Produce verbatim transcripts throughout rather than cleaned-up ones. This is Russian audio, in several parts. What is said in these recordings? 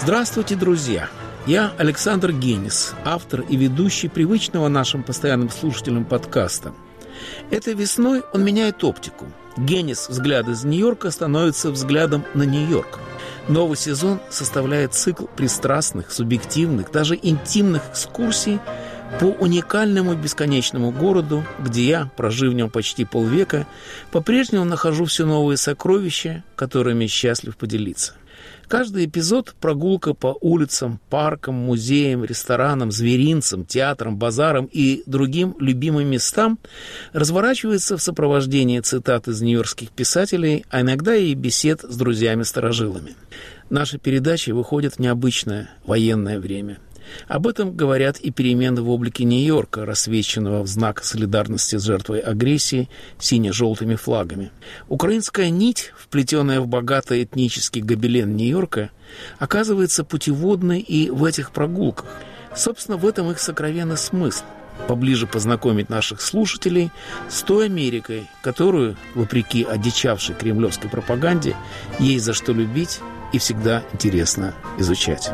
Здравствуйте, друзья! Я Александр Генис, автор и ведущий привычного нашим постоянным слушателям подкаста. Этой весной он меняет оптику. Генис «Взгляд из Нью-Йорка» становится взглядом на Нью-Йорк. Новый сезон составляет цикл пристрастных, субъективных, даже интимных экскурсий по уникальному бесконечному городу, где я, прожив в нем почти полвека, по-прежнему нахожу все новые сокровища, которыми счастлив поделиться. Каждый эпизод – прогулка по улицам, паркам, музеям, ресторанам, зверинцам, театрам, базарам и другим любимым местам – разворачивается в сопровождении цитат из нью-йоркских писателей, а иногда и бесед с друзьями-старожилами. Наши передачи выходят в необычное военное время. Об этом говорят и перемены в облике Нью-Йорка, рассвеченного в знак солидарности с жертвой агрессии сине-желтыми флагами. Украинская нить, вплетенная в богатый этнический гобелен Нью-Йорка, оказывается путеводной и в этих прогулках. Собственно, в этом их сокровенный смысл – поближе познакомить наших слушателей с той Америкой, которую, вопреки одичавшей кремлевской пропаганде, есть за что любить и всегда интересно изучать.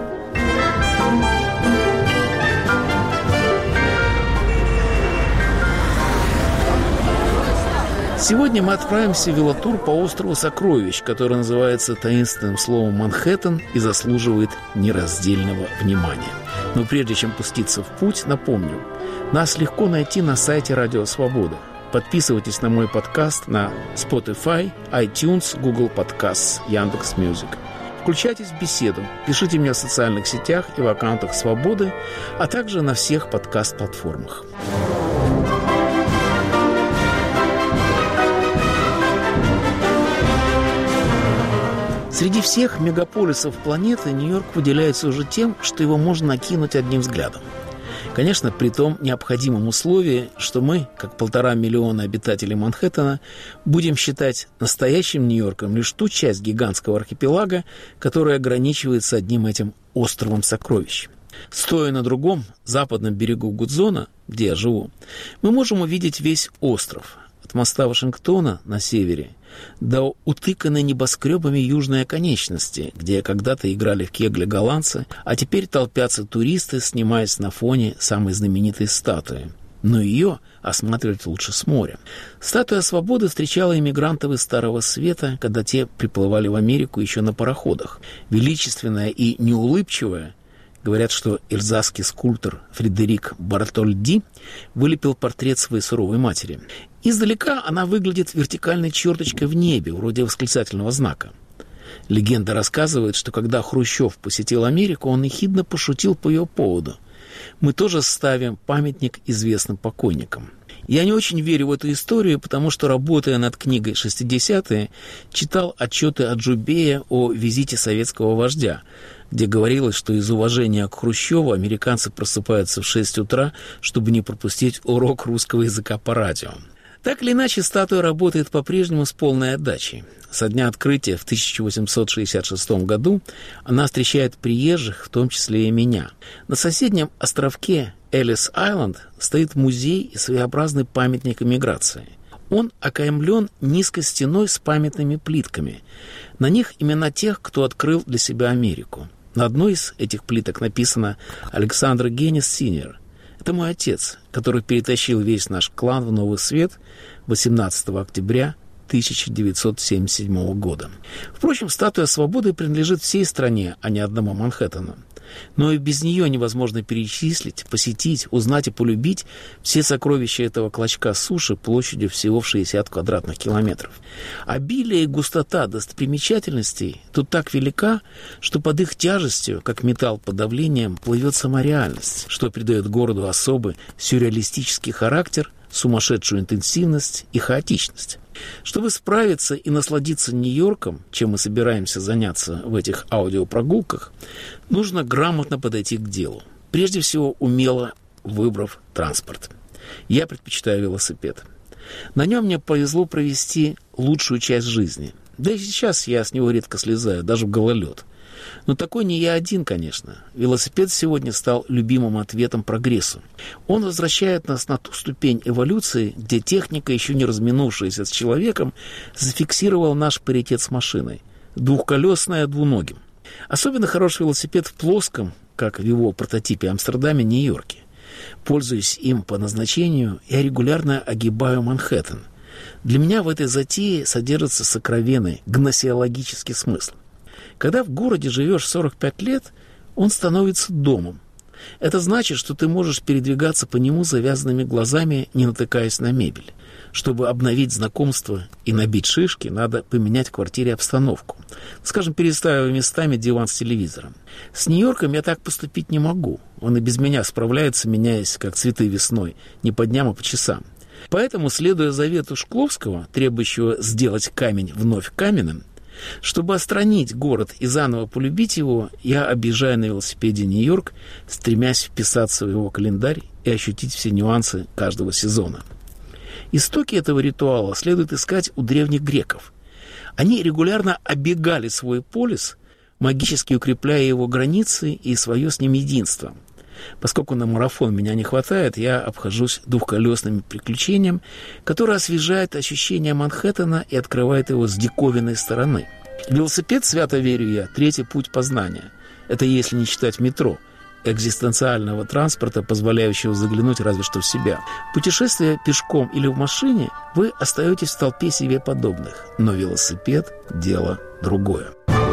Сегодня мы отправимся в велотур по острову Сокровищ, который называется таинственным словом «Манхэттен» и заслуживает нераздельного внимания. Но прежде чем пуститься в путь, напомню, нас легко найти на сайте Радио Свобода. Подписывайтесь на мой подкаст на Spotify, iTunes, Google Podcasts, Яндекс.Мьюзик. Включайтесь в беседу, пишите мне в социальных сетях и в аккаунтах Свободы, а также на всех подкаст-платформах. Среди всех мегаполисов планеты Нью-Йорк выделяется уже тем, что его можно окинуть одним взглядом. Конечно, при том необходимом условии, что мы, как полтора миллиона обитателей Манхэттена, будем считать настоящим Нью-Йорком лишь ту часть гигантского архипелага, которая ограничивается одним этим островом Сокровищ. Стоя на другом, западном берегу Гудзона, где я живу, мы можем увидеть весь остров, от моста Вашингтона на севере до утыканной небоскребами южной оконечности, где когда-то играли в кегли голландцы, а теперь толпятся туристы, снимаясь на фоне самой знаменитой статуи. Но ее осматривать лучше с моря. Статуя свободы встречала иммигрантов из Старого Света, когда те приплывали в Америку еще на пароходах. Величественная и неулыбчивая, говорят, что эльзасский скульптор Фредерик Бартольди вылепил портрет своей суровой матери. Издалека она выглядит вертикальной черточкой в небе, вроде восклицательного знака. Легенда рассказывает, что когда Хрущев посетил Америку, он ехидно пошутил по ее поводу. Мы тоже ставим памятник известным покойникам. Я не очень верю в эту историю, потому что, работая над книгой «шестидесятые», читал отчеты Аджубея о визите советского вождя, где говорилось, что из уважения к Хрущеву американцы просыпаются в шесть утра, чтобы не пропустить урок русского языка по радио. Так или иначе, статуя работает по-прежнему с полной отдачей. Со дня открытия в тысяча восемьсот шестьдесят шестом году она встречает приезжих, в том числе и меня. На соседнем островке Эллис-Айленд стоит музей и своеобразный памятник эмиграции. Он окаймлен низкой стеной с памятными плитками. На них имена тех, кто открыл для себя Америку. На одной из этих плиток написано «Александр Генис Синьор». Это мой отец, который перетащил весь наш клан в Новый Свет восемнадцатого октября тысяча девятьсот семьдесят седьмого года. Впрочем, статуя свободы принадлежит всей стране, а не одному Манхэттену. Но и без нее невозможно перечислить, посетить, узнать и полюбить все сокровища этого клочка суши площадью всего в шестьдесят квадратных километров. Обилие и густота достопримечательностей тут так велика, что под их тяжестью, как металл под давлением, плывет сама реальность, что придает городу особый сюрреалистический характер, сумасшедшую интенсивность и хаотичность. Чтобы справиться и насладиться Нью-Йорком, чем мы собираемся заняться в этих аудиопрогулках, нужно грамотно подойти к делу. Прежде всего, умело выбрав транспорт. Я предпочитаю велосипед. На нем мне повезло провести лучшую часть жизни. Да и сейчас я с него редко слезаю, даже в гололед. Но такой не я один, конечно. Велосипед сегодня стал любимым ответом прогрессу. Он возвращает нас на ту ступень эволюции, где техника, еще не разминувшаяся с человеком, зафиксировала наш паритет с машиной. Двухколесная двуногим. Особенно хороший велосипед в плоском, как в его прототипе Амстердаме, Нью-Йорке. Пользуясь им по назначению, я регулярно огибаю Манхэттен. Для меня в этой затее содержится сокровенный гносеологический смысл. Когда в городе живешь сорок пять лет, он становится домом. Это значит, что ты можешь передвигаться по нему завязанными глазами, не натыкаясь на мебель. Чтобы обновить знакомство и набить шишки, надо поменять в квартире обстановку. Скажем, переставив местами диван с телевизором. С Нью-Йорком я так поступить не могу. Он и без меня справляется, меняясь, как цветы весной, не по дням, а по часам. Поэтому, следуя завету Шкловского, требующего сделать камень вновь каменным, чтобы отстранить город и заново полюбить его, я объезжаю на велосипеде Нью-Йорк, стремясь вписаться в его календарь и ощутить все нюансы каждого сезона. Истоки этого ритуала следует искать у древних греков. Они регулярно оббегали свой полис, магически укрепляя его границы и свое с ним единство. Поскольку на марафон меня не хватает, я обхожусь двухколесным приключением, которое освежает ощущение Манхэттена и открывает его с диковинной стороны. Велосипед, свято верю я, третий путь познания. Это если не считать метро, экзистенциального транспорта, позволяющего заглянуть разве что в себя. Путешествуя пешком или в машине, вы остаетесь в толпе себе подобных, но велосипед – дело другое.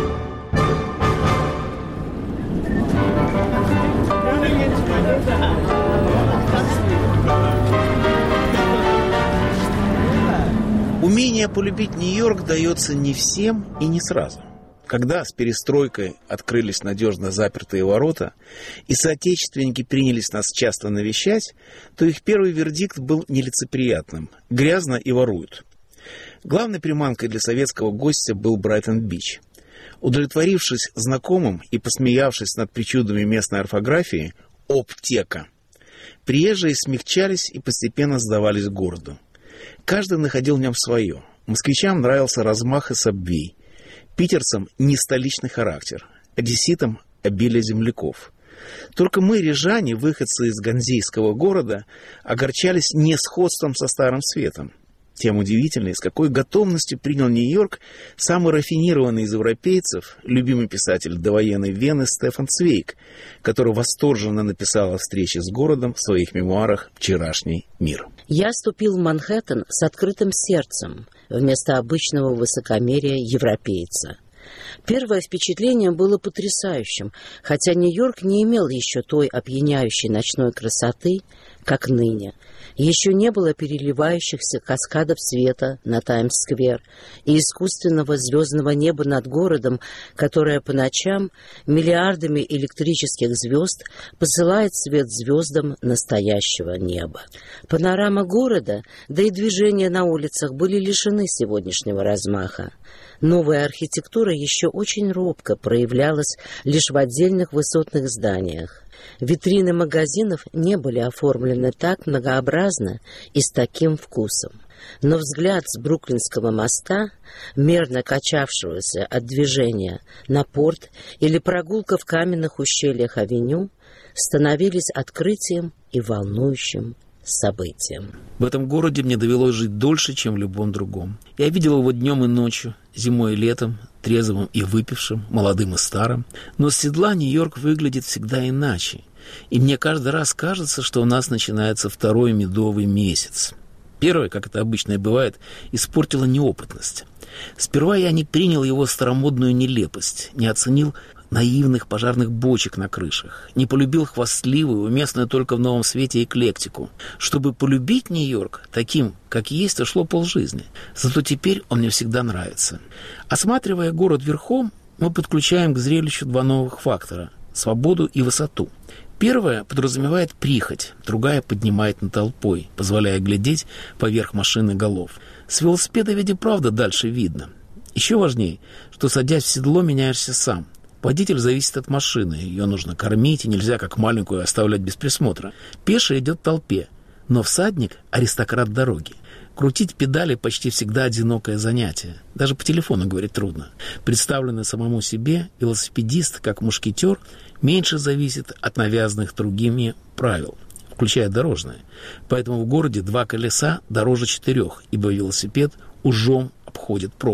Умение полюбить Нью-Йорк дается не всем и не сразу. Когда с перестройкой открылись надежно запертые ворота, и соотечественники принялись нас часто навещать, то их первый вердикт был нелицеприятным – грязно и воруют. Главной приманкой для советского гостя был Брайтон-Бич. Удовлетворившись знакомым и посмеявшись над причудами местной орфографии – «Оптека», приезжие смягчались и постепенно сдавались городу. Каждый находил в нем свое. Москвичам нравился размах и сабвей. Питерцам – не столичный характер. Одесситам – обилие земляков. Только мы, рижане, выходцы из ганзейского города, огорчались несходством со Старым Светом. Тем удивительнее, с какой готовностью принял Нью-Йорк самый рафинированный из европейцев, любимый писатель довоенной Вены Стефан Цвейг, который восторженно написал о встрече с городом в своих мемуарах «Вчерашний мир». Я ступил в Манхэттен с открытым сердцем вместо обычного высокомерия европейца. Первое впечатление было потрясающим, хотя Нью-Йорк не имел еще той опьяняющей ночной красоты, как ныне. Еще не было переливающихся каскадов света на Таймс-сквер и искусственного звездного неба над городом, которое по ночам миллиардами электрических звезд посылает свет звездам настоящего неба. Панорама города, да и движения на улицах были лишены сегодняшнего размаха. Новая архитектура еще очень робко проявлялась лишь в отдельных высотных зданиях. Витрины магазинов не были оформлены так многообразно и с таким вкусом. Но взгляд с Бруклинского моста, мерно качавшегося от движения на порт, или прогулка в каменных ущельях авеню становились открытием и волнующим событием. В этом городе мне довелось жить дольше, чем в любом другом. Я видел его днем и ночью, зимой и летом, трезвым и выпившим, молодым и старым. Но с седла Нью-Йорк выглядит всегда иначе. И мне каждый раз кажется, что у нас начинается второй медовый месяц. Первое, как это обычно и бывает, испортила неопытность. Сперва я не принял его старомодную нелепость, не оценил наивных пожарных бочек на крышах, не полюбил хвастливую, уместную только в новом свете эклектику. Чтобы полюбить Нью-Йорк таким, как есть, ушло полжизни. Зато теперь он мне всегда нравится. Осматривая город верхом, мы подключаем к зрелищу два новых фактора – свободу и высоту. Первая подразумевает прихоть, другая поднимает над толпой, позволяя глядеть поверх машины голов. С велосипеда ведь и правда дальше видно. Еще важнее, что, садясь в седло, меняешься сам. Водитель зависит от машины, ее нужно кормить, и нельзя как маленькую оставлять без присмотра. Пеший идет в толпе, но всадник – аристократ дороги. Крутить педали почти всегда одинокое занятие. Даже по телефону говорить трудно. Представленный самому себе, велосипедист, как мушкетер, меньше зависит от навязанных другими правил, включая дорожное. Поэтому в городе два колеса дороже четырех, ибо велосипед ужом обходит пробку.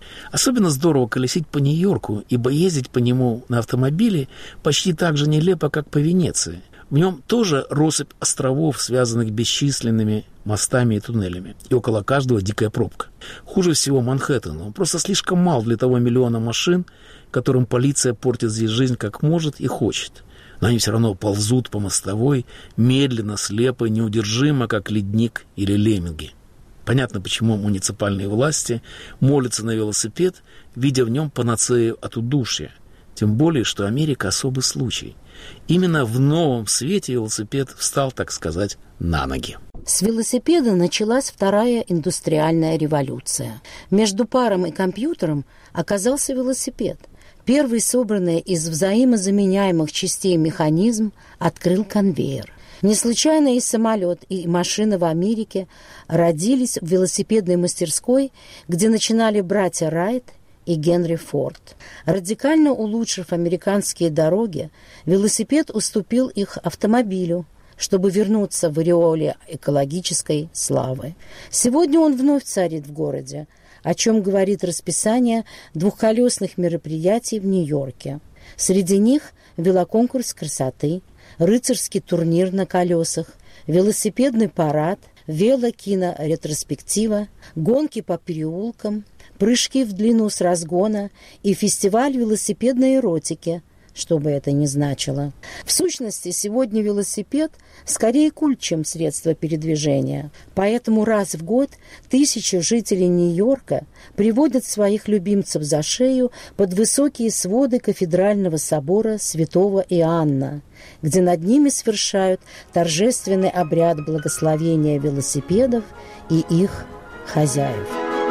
Особенно здорово колесить по Нью-Йорку, ибо ездить по нему на автомобиле почти так же нелепо, как по Венеции. В нем тоже россыпь островов, связанных бесчисленными мостами и туннелями. И около каждого дикая пробка. Хуже всего Манхэттен. Он просто слишком мал для того миллиона машин, которым полиция портит здесь жизнь как может и хочет. Но они все равно ползут по мостовой, медленно, слепо, неудержимо, как ледник или лемминги. Понятно, почему муниципальные власти молятся на велосипед, видя в нем панацею от удушья. Тем более, что Америка особый случай. Именно в новом свете велосипед встал, так сказать, на ноги. С велосипеда началась вторая индустриальная революция. Между паром и компьютером оказался велосипед. Первый, собранный из взаимозаменяемых частей механизм, открыл конвейер. Не случайно и самолет, и машина в Америке родились в велосипедной мастерской, где начинали братья Райт и Генри Форд. Радикально улучшив американские дороги, велосипед уступил их автомобилю, чтобы вернуться в ореоле экологической славы. Сегодня он вновь царит в городе, о чем говорит расписание двухколесных мероприятий в Нью-Йорке. Среди них велоконкурс красоты, рыцарский турнир на колесах, велосипедный парад, велокино-ретроспектива, гонки по переулкам, прыжки в длину с разгона и фестиваль велосипедной эротики, что бы это ни значило. В сущности, сегодня велосипед скорее культ, чем средство передвижения. Поэтому раз в год тысячи жителей Нью-Йорка приводят своих любимцев за шею под высокие своды кафедрального собора святого Иоанна, где над ними совершают торжественный обряд благословения велосипедов и их хозяев.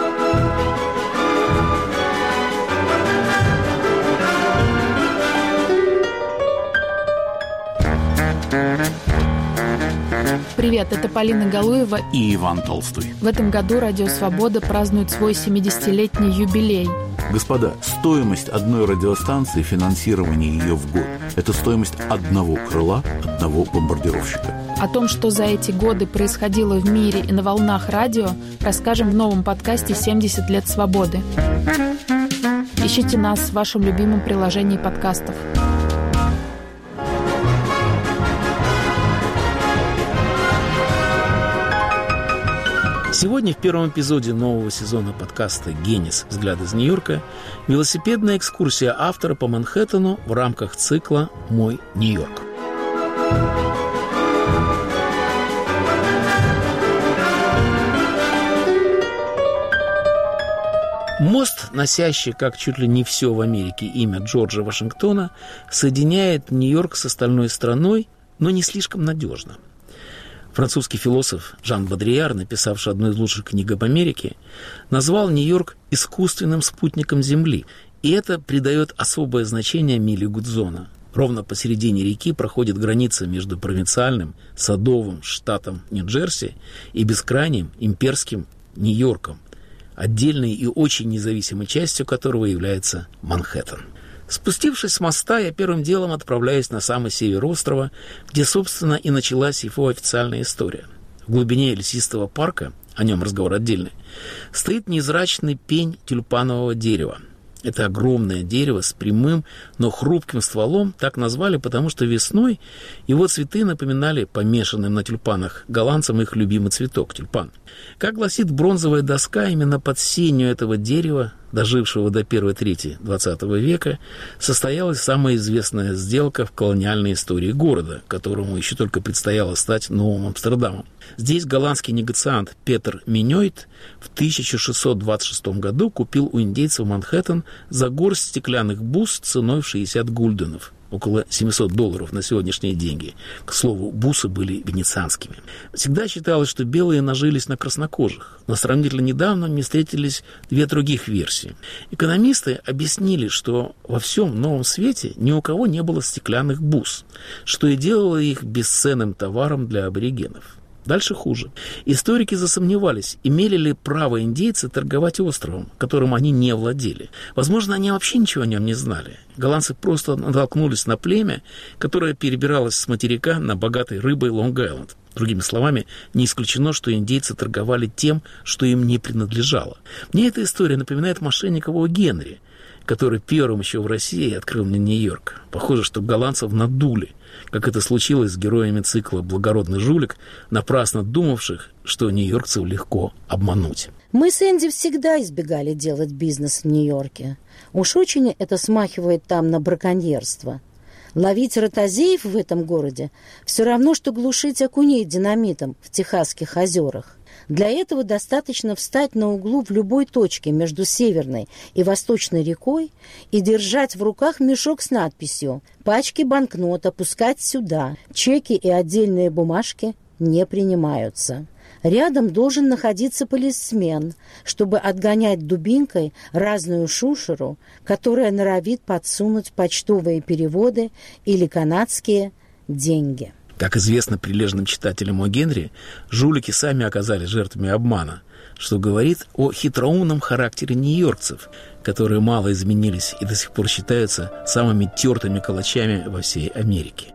Привет, это Полина Галуева и Иван Толстой. В этом году Радио Свобода празднует свой семидесятилетний юбилей. Господа, стоимость одной радиостанции, финансирование ее в год – это стоимость одного крыла, одного бомбардировщика. О том, что за эти годы происходило в мире и на волнах радио, расскажем в новом подкасте «семьдесят лет свободы». Ищите нас в вашем любимом приложении подкастов. Сегодня в первом эпизоде нового сезона подкаста «Генис. Взгляд из Нью-Йорка» велосипедная экскурсия автора по Манхэттену в рамках цикла «Мой Нью-Йорк». Мост, носящий, как чуть ли не все в Америке, имя Джорджа Вашингтона, соединяет Нью-Йорк с остальной страной, но не слишком надежно. Французский философ Жан Бодрияр, написавший одну из лучших книг об Америке, назвал Нью-Йорк искусственным спутником Земли, и это придает особое значение миле Гудзона. Ровно посередине реки проходит граница между провинциальным, садовым штатом Нью-Джерси и бескрайним имперским Нью-Йорком, отдельной и очень независимой частью которого является Манхэттен. Спустившись с моста, я первым делом отправляюсь на самый север острова, где, собственно, и началась его официальная история. В глубине лесистого парка, о нем разговор отдельный, стоит незрачный пень тюльпанового дерева. Это огромное дерево с прямым, но хрупким стволом так назвали, потому что весной его цветы напоминали помешанным на тюльпанах голландцам их любимый цветок – тюльпан. Как гласит бронзовая доска, именно под сенью этого дерева, дожившего до первой трети двадцатого века, состоялась самая известная сделка в колониальной истории города, которому еще только предстояло стать Новым Амстердамом. Здесь голландский негациант Петер Миньойт в тысяча шестьсот двадцать шестом году купил у индейцев Манхэттен за горсть стеклянных бус ценой в шестьдесят гульденов, около семьсот долларов на сегодняшние деньги. К слову, бусы были венецианскими. Всегда считалось, что белые нажились на краснокожих, но сравнительно недавно мне встретились две других версии. Экономисты объяснили, что во всем новом свете ни у кого не было стеклянных бус, что и делало их бесценным товаром для аборигенов. Дальше хуже. Историки засомневались, имели ли право индейцы торговать островом, которым они не владели. Возможно, они вообще ничего о нем не знали. Голландцы просто натолкнулись на племя, которое перебиралось с материка на богатой рыбой Лонг-Айленд. Другими словами, не исключено, что индейцы торговали тем, что им не принадлежало. Мне эта история напоминает мошенникового Генри, который первым еще в России открыл мне Нью-Йорк. Похоже, что голландцев надули, как это случилось с героями цикла «Благородный жулик», напрасно думавших, что нью-йоркцев легко обмануть. Мы с Энди всегда избегали делать бизнес в Нью-Йорке. Уж очень это смахивает там на браконьерство. Ловить ротозеев в этом городе все равно, что глушить окуней динамитом в Техасских озерах. Для этого достаточно встать на углу в любой точке между Северной и Восточной рекой и держать в руках мешок с надписью «Пачки банкнот опускать сюда, чеки и отдельные бумажки не принимаются». Рядом должен находиться полисмен, чтобы отгонять дубинкой разную шушеру, которая норовит подсунуть почтовые переводы или канадские деньги. Как известно прилежным читателям о Генри, жулики сами оказались жертвами обмана, что говорит о хитроумном характере нью-йоркцев, которые мало изменились и до сих пор считаются самыми тертыми калачами во всей Америке.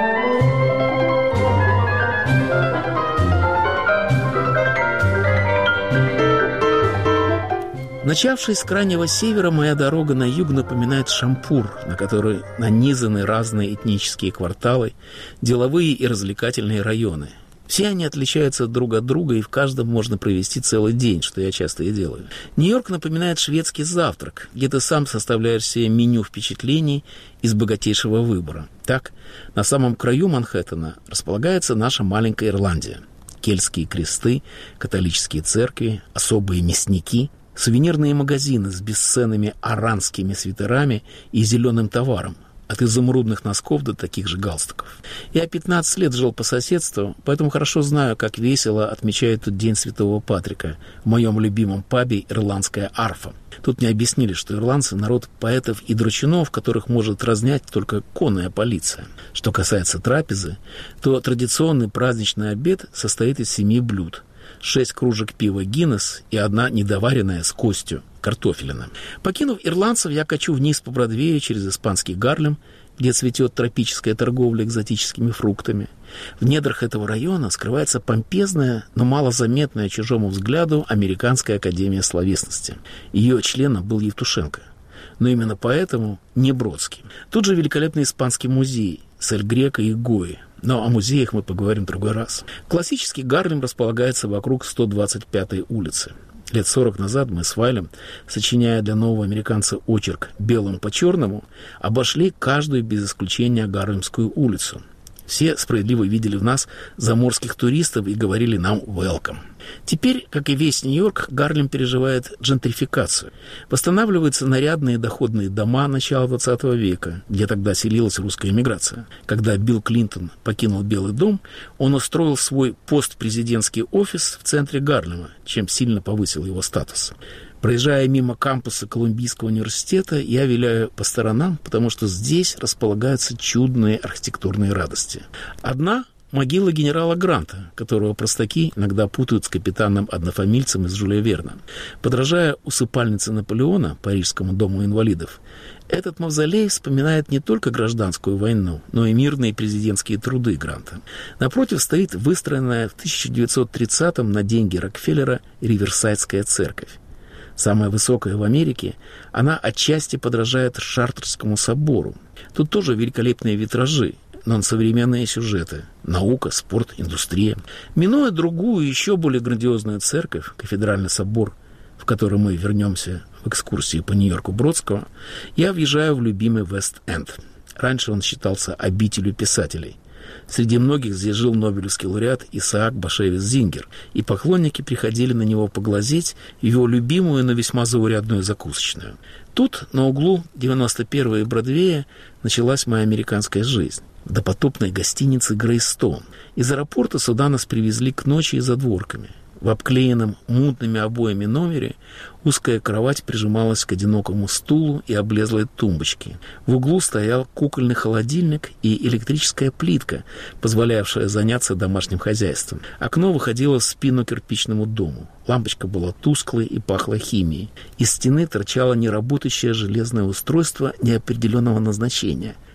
Начавшись с крайнего севера, моя дорога на юг напоминает Шампур, на который нанизаны разные этнические кварталы, деловые и развлекательные районы. Все они отличаются друг от друга, и в каждом можно провести целый день, что я часто и делаю. Нью-Йорк напоминает шведский завтрак, где ты сам составляешь себе меню впечатлений из богатейшего выбора. Так, на самом краю Манхэттена располагается наша маленькая Ирландия. Кельтские кресты, католические церкви, особые мясники – сувенирные магазины с бесценными аранскими свитерами и зеленым товаром, от изумрудных носков до таких же галстуков. Я пятнадцать лет жил по соседству, поэтому хорошо знаю, как весело отмечают тут День Святого Патрика в моем любимом пабе «Ирландская арфа». Тут мне объяснили, что ирландцы – народ поэтов и драчунов, которых может разнять только конная полиция. Что касается трапезы, то традиционный праздничный обед состоит из семи блюд. Шесть кружек пива «Гиннес» и одна недоваренная с костью картофелина. Покинув ирландцев, я качу вниз по Бродвею через испанский Гарлем, где цветет тропическая торговля экзотическими фруктами. В недрах этого района скрывается помпезная, но малозаметная чужому взгляду Американская академия словесности. Ее членом был Евтушенко. Но именно поэтому не Бродский. Тут же великолепный испанский музей с Эль Греко и Гои. Но о музеях мы поговорим в другой раз. Классический Гарлем располагается вокруг сто двадцать пятой улицы. Лет сорок назад мы с Вайлем, сочиняя для нового американца очерк «Белым по черному», обошли каждую без исключения Гарлемскую улицу. Все справедливо видели в нас заморских туристов и говорили нам «welcome». Теперь, как и весь Нью-Йорк, Гарлем переживает джентрификацию. Восстанавливаются нарядные доходные дома начала двадцатого века, где тогда селилась русская эмиграция. Когда Билл Клинтон покинул Белый дом, он устроил свой постпрезидентский офис в центре Гарлема, чем сильно повысил его статус. Проезжая мимо кампуса Колумбийского университета, я виляю по сторонам, потому что здесь располагаются чудные архитектурные радости. Одна – могила генерала Гранта, которого простаки иногда путают с капитаном-однофамильцем из Жюля Верна. Подражая усыпальнице Наполеона, Парижскому дому инвалидов, этот мавзолей вспоминает не только гражданскую войну, но и мирные президентские труды Гранта. Напротив стоит выстроенная в тысяча девятьсот тридцатом на деньги Рокфеллера Риверсайдская церковь. Самая высокая в Америке, она отчасти подражает Шартрскому собору. Тут тоже великолепные витражи, но современные сюжеты. Наука, спорт, индустрия. Минуя другую, еще более грандиозную церковь, кафедральный собор, в который мы вернемся в экскурсии по Нью-Йорку Бродского, я въезжаю в любимый Вест-Энд. Раньше он считался обителью писателей. Среди многих здесь жил нобелевский лауреат Исаак Башевец Зингер, и поклонники приходили на него поглазеть в его любимую, но весьма заурядную закусочную. Тут, на углу девяносто первой и Бродвея, началась моя американская жизнь. В допотопной гостинице «Грейстоун». Из аэропорта сюда нас привезли к ночи и задворками. В обклеенном мутными обоями номере узкая кровать прижималась к одинокому стулу и облезлой тумбочке. В углу стоял кукольный холодильник и электрическая плитка, позволявшая заняться домашним хозяйством. Окно выходило в спину кирпичному дому. Лампочка была тусклой и пахла химией. Из стены торчало неработающее железное устройство неопределенного назначения.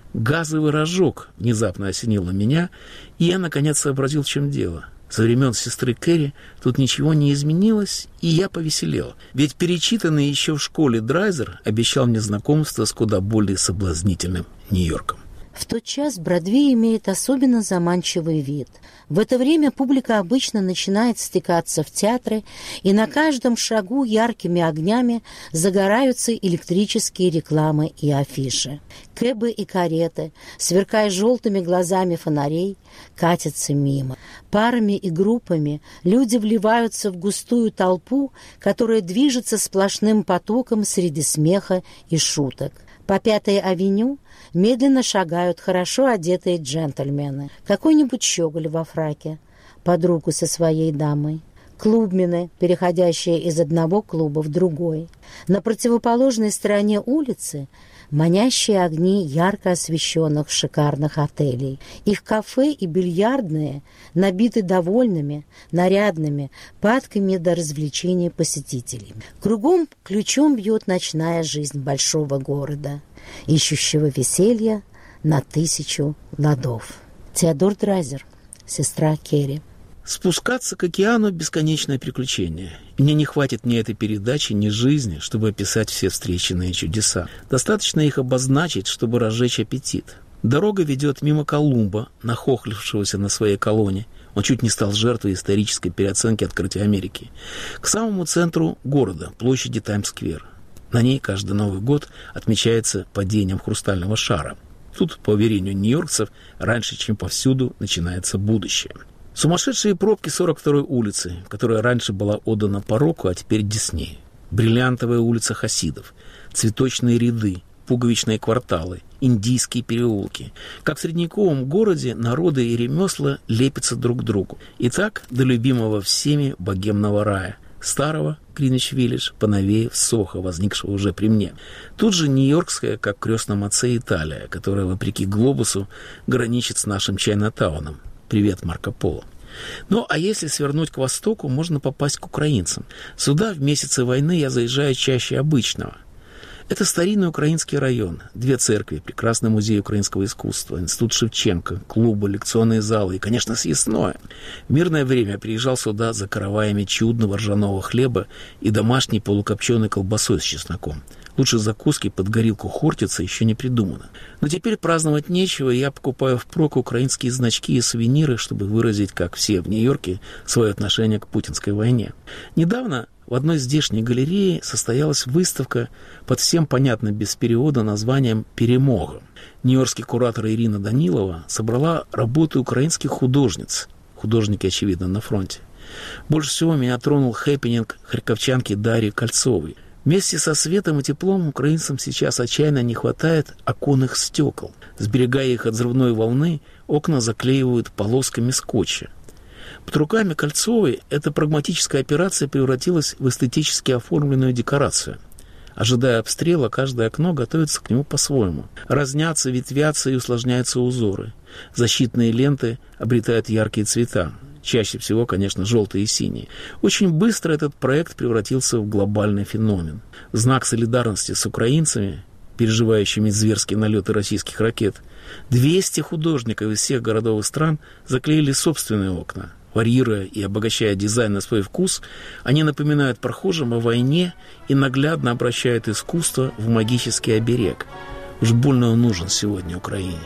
Газовый рожок внезапно осенило меня, и я, наконец, сообразил, в чем дело. Со времен сестры Кэрри тут ничего не изменилось, и я повеселел. Ведь перечитанный еще в школе Драйзер обещал мне знакомство с куда более соблазнительным Нью-Йорком. В тот час Бродвей имеет особенно заманчивый вид. В это время публика обычно начинает стекаться в театры, и на каждом шагу яркими огнями загораются электрические рекламы и афиши. Кэбы и кареты, сверкая желтыми глазами фонарей, катятся мимо. Парами и группами люди вливаются в густую толпу, которая движется сплошным потоком среди смеха и шуток. По Пятой авеню медленно шагают хорошо одетые джентльмены. Какой-нибудь щеголь во фраке, под руку со своей дамой. Клубмены, переходящие из одного клуба в другой. На противоположной стороне улицы манящие огни ярко освещенных шикарных отелей. Их кафе и бильярдные набиты довольными, нарядными, падками до развлечения посетителей. Кругом ключом бьет ночная жизнь большого города, ищущего веселья на тысячу ладов. Теодор Драйзер, сестра Керри. Спускаться к океану – бесконечное приключение. Мне не хватит ни этой передачи, ни жизни, чтобы описать все встреченные чудеса. Достаточно их обозначить, чтобы разжечь аппетит. Дорога ведет мимо Колумба, нахохлившегося на своей колонне. Он чуть не стал жертвой исторической переоценки открытия Америки. К самому центру города, площади Таймс-сквер. На ней каждый Новый год отмечается падением хрустального шара. Тут, по уверению нью-йоркцев, раньше, чем повсюду, начинается будущее. Сумасшедшие пробки сорок второй улицы, которая раньше была отдана пороку, а теперь Диснею. Бриллиантовая улица Хасидов, цветочные ряды, пуговичные кварталы, индийские переулки. Как в средневековом городе народы и ремесла лепятся друг к другу. И так до любимого всеми богемного рая, старого Гринвич-Виллидж, поновее в Сохо, возникшего уже при мне. Тут же нью-йоркская, как в крестном отце, Италия, которая, вопреки глобусу, граничит с нашим Чайна-тауном. Привет, Марко Поло. Ну, а если свернуть к востоку, можно попасть к украинцам. Сюда в месяцы войны я заезжаю чаще обычного. Это старинный украинский район. Две церкви, прекрасный музей украинского искусства, институт Шевченко, клубы, лекционные залы и, конечно, съестное. В мирное время я приезжал сюда за караваями чудного ржаного хлеба и домашней полукопченой колбасой с чесноком. Лучше закуски под горилку хортица еще не придумано. Но теперь праздновать нечего, и я покупаю впрок украинские значки и сувениры, чтобы выразить, как все в Нью-Йорке, свое отношение к путинской войне. Недавно в одной здешней галерее состоялась выставка под всем понятно без перевода названием «Перемога». Нью-Йоркский куратор Ирина Данилова собрала работы украинских художниц. Художники, очевидно, на фронте. Больше всего меня тронул хэппининг харьковчанки Дарьи Кольцовой. Вместе со светом и теплом украинцам сейчас отчаянно не хватает оконных стекол. Сберегая их от взрывной волны, окна заклеивают полосками скотча. Под руками Кольцовой эта прагматическая операция превратилась в эстетически оформленную декорацию. Ожидая обстрела, каждое окно готовится к нему по-своему. Разнятся, ветвятся и усложняются узоры. Защитные ленты обретают яркие цвета. Чаще всего, конечно, желтые и синие. Очень быстро этот проект превратился в глобальный феномен. В знак солидарности с украинцами, переживающими зверские налеты российских ракет, двести художников из всех городов и стран заклеили собственные окна. Варьируя и обогащая дизайн на свой вкус, они напоминают прохожим о войне и наглядно обращают искусство в магический оберег. Уж больно он нужен сегодня Украине.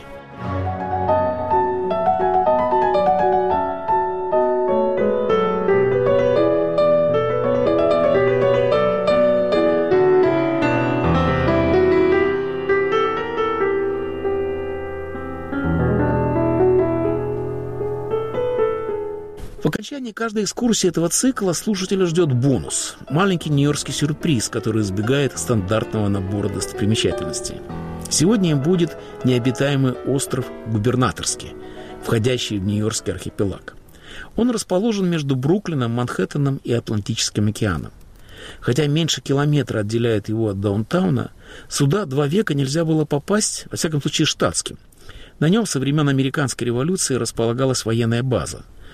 В окончании каждой экскурсии этого цикла слушателя ждет бонус. Маленький нью-йоркский сюрприз, который избегает стандартного набора достопримечательностей. Сегодня им будет необитаемый остров Губернаторский, входящий в Нью-Йоркский архипелаг. Он расположен между Бруклином, Манхэттеном и Атлантическим океаном. Хотя меньше километра отделяет его от даунтауна, сюда два века нельзя было попасть, во всяком случае штатским. На нем со времен Американской революции располагалась военная база.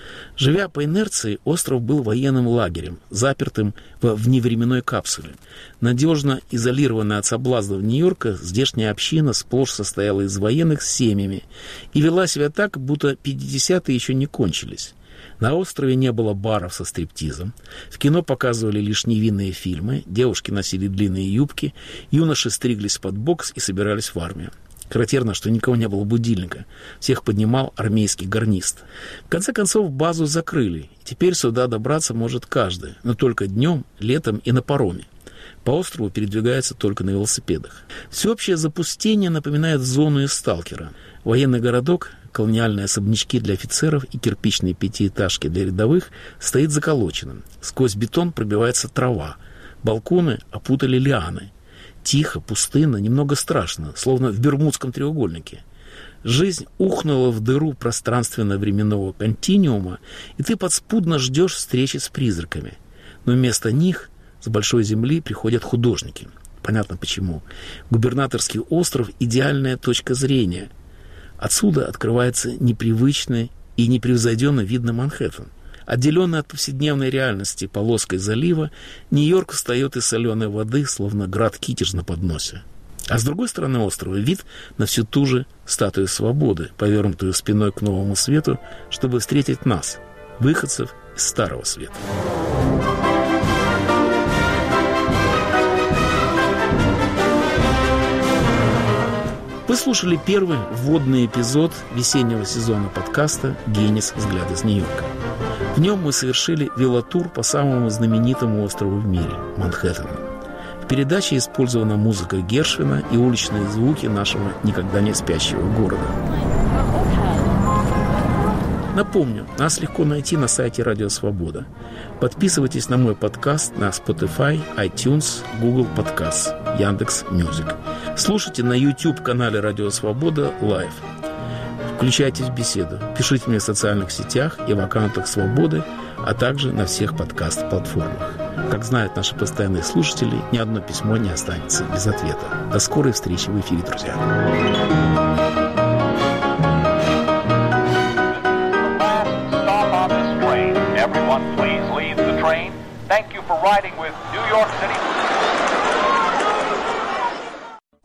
Живя по инерции, остров был военным лагерем, запертым во вневременной капсуле. Надежно изолированная от соблазнов Нью-Йорка, здешняя община сплошь состояла из военных с семьями и вела себя так, будто пятидесятые еще не кончились. На острове не было баров со стриптизом, в кино показывали лишь невинные фильмы, девушки носили длинные юбки, юноши стриглись под бокс и собирались в армию. Характерно, что никого не было будильника. Всех поднимал армейский гарнист. В конце концов, базу закрыли. И теперь сюда добраться может каждый, но только днем, летом и на пароме. По острову передвигаются только на велосипедах. Всеобщее запустение напоминает зону из «Сталкера». Военный городок, колониальные особнячки для офицеров и кирпичные пятиэтажки для рядовых стоит заколоченным. Сквозь бетон пробивается трава. Балконы опутали лианы. Тихо, пустынно, немного страшно, словно в Бермудском треугольнике. Жизнь ухнула в дыру пространственно-временного континуума, и ты подспудно ждешь встречи с призраками. Но вместо них с большой земли приходят художники. Понятно почему. Губернаторский остров – идеальная точка зрения. Отсюда открывается непривычный и непревзойденно видно Манхэттен. Отделенный от повседневной реальности полоской залива, Нью-Йорк встает из соленой воды, словно град Китеж на подносе. А с другой стороны острова вид на всю ту же статую свободы, повернутую спиной к новому свету, чтобы встретить нас, выходцев из Старого Света. Вы слушали первый вводный эпизод весеннего сезона подкаста «Генис. Взгляд из Нью-Йорка». В нем мы совершили велотур по самому знаменитому острову в мире – Манхэттену. В передаче использована музыка Гершвина и уличные звуки нашего никогда не спящего города. Напомню, нас легко найти на сайте Радио Свобода. Подписывайтесь на мой подкаст на Spotify, iTunes, Google Podcasts, Яндекс.Мьюзик. Слушайте на YouTube-канале Радио Свобода лайв. Включайтесь в беседу. Пишите мне в социальных сетях и в аккаунтах Свободы, а также на всех подкаст-платформах. Как знают наши постоянные слушатели, ни одно письмо не останется без ответа. До скорой встречи в эфире, друзья. Everyone, please leave the train. Thank you for riding with New York City.